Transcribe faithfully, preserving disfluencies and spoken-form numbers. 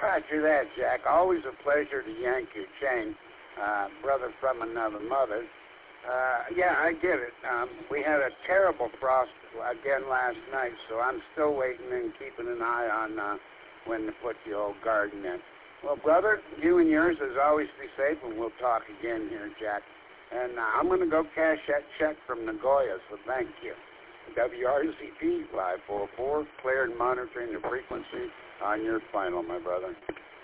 Roger that, Jack. Always a pleasure to yank your chain, uh, brother from another mother. Uh, yeah, I get it. Um, we had a terrible frost again last night, so I'm still waiting and keeping an eye on uh, when to put the old garden in. Well, brother, you and yours, as always, be safe, and we'll talk again here, Jack. And uh, I'm going to go cash that check from Nagoya, so thank you. W R Z P five four four, cleared monitoring the frequency on your final, my brother.